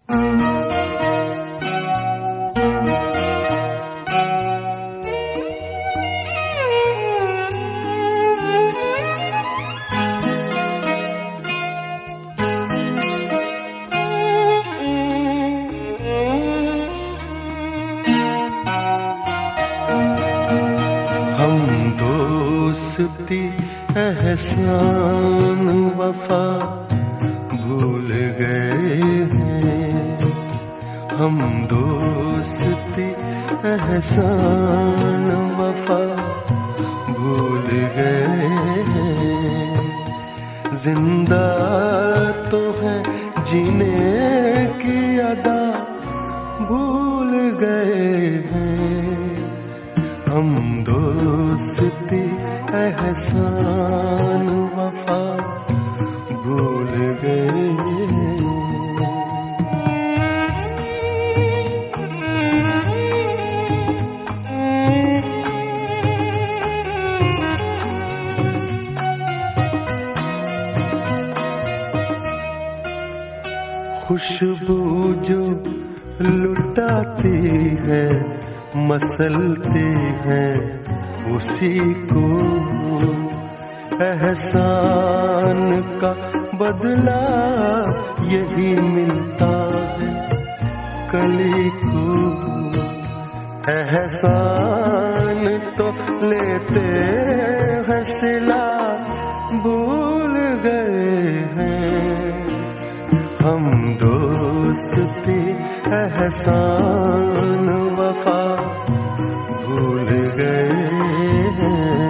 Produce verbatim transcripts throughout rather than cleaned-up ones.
एहसान वफा भूल गए हैं हम, दोस्ती एहसान वफा भूल गए हैं। जिंदा तो है जीने की अदा भूल गए हैं हम, दोस्ती एहसान वफा भूल गए। खुशबू जो लुटाती है मसलती है उसी को एहसान का बदला यही मिलता है कली को। एहसान तो लेते हैं सिला भूल गए हैं हम, दोस्ती एहसान वफा भूल गए हैं।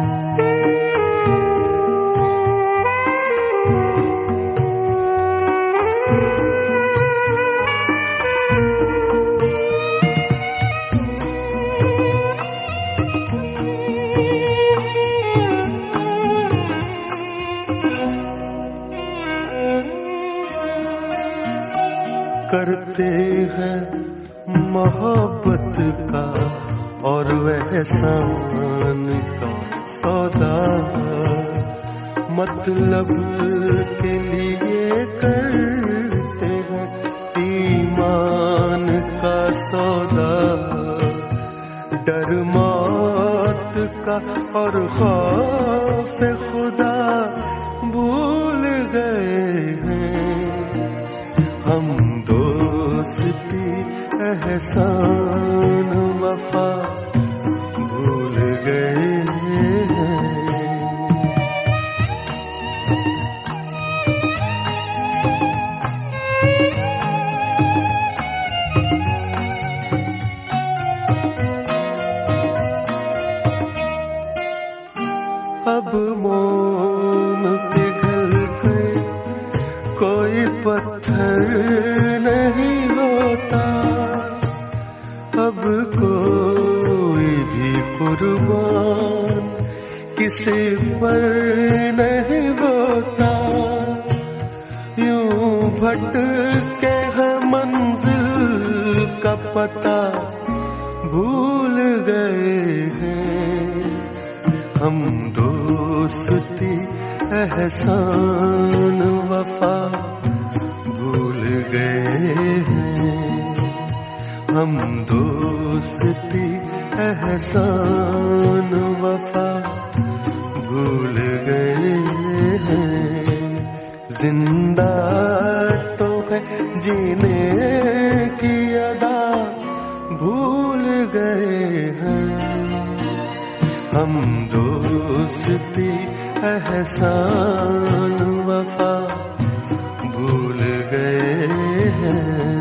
करते हैं मोहब्बत का और एहसान का सौदा, मतलब के लिए करते हैं ईमान का सौदा। डर मौत का और खौफ खुदा भूल गए हैं हम, दोस्ती एहसान वफा भूल गए हैं। अब मोम पिघल कर कोई पत्थर नहीं होता, अब कोई भी कुर्बान किसी पर नहीं होता। यूं भटके हैं मंजिल का पता भूल गए हैं हम, दोस्ती एहसान वफा भूल गए हैं हम, दोस्ती एहसान वफा भूल गए हैं। जिंदा तो है जीने की अदा भूल गए हैं हम, दोस्ती एहसान वफा भूल गए हैं।